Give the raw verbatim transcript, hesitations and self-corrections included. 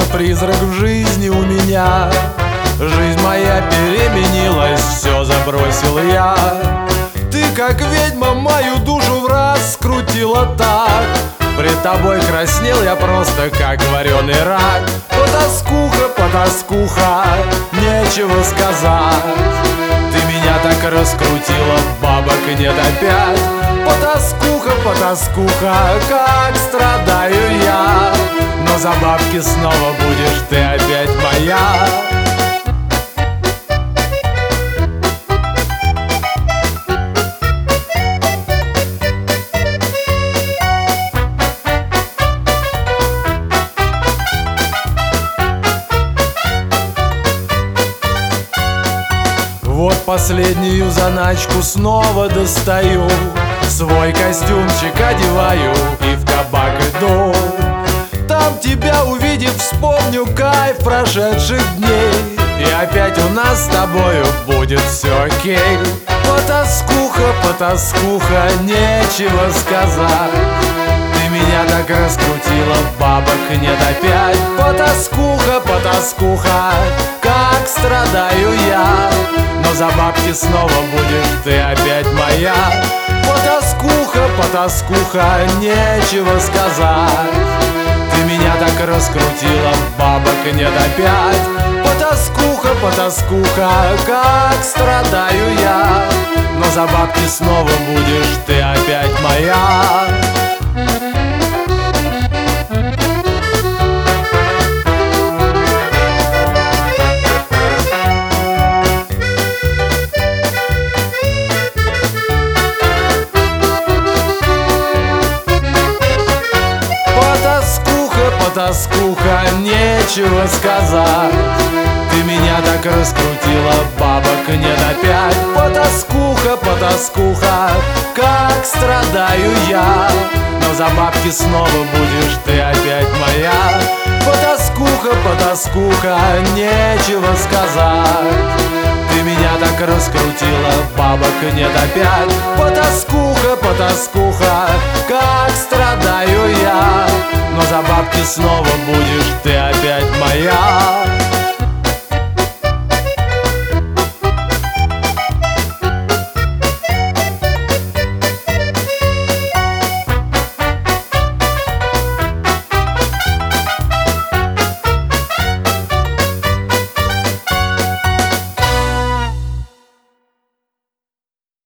призрак в жизни у меня. Жизнь моя переменилась, все забросил я. Ты, как ведьма, мою душу враз скрутила так. Пред тобой краснел я просто, как вареный рак. Потаскуха, потаскуха, нечего сказать. Ты меня так раскрутила, бабок нет опять. Потаскуха, потаскуха, как страдаю я. Но за бабки снова будешь ты опять моя. Вот последнюю заначку снова достаю, свой костюмчик одеваю и в кабак иду. Там тебя увидев, вспомню кайф прошедших дней, и опять у нас с тобою будет все окей. Потаскуха, потаскуха, нечего сказать. Ты меня так раскрутила, бабок нет опять. Потаскуха, потаскуха, как страдаю я. Но за бабки снова будешь ты опять моя. Потаскуха, потаскуха, нечего сказать. Ты меня так раскрутила, бабок нет опять. Потаскуха, потаскуха, как страдаю я. Но за бабки снова будешь ты опять моя. Потаскуха, нечего сказать. Ты меня так раскрутила, бабок нет опять. Потаскуха, потаскуха, как страдаю я. Но за бабки снова будешь ты опять моя. Потаскуха, потаскуха, нечего сказать. Ты меня так раскрутила, бабок нет опять. Потаскуха, потаскуха, как страдаю я. Но за бабки снова будешь ты опять моя.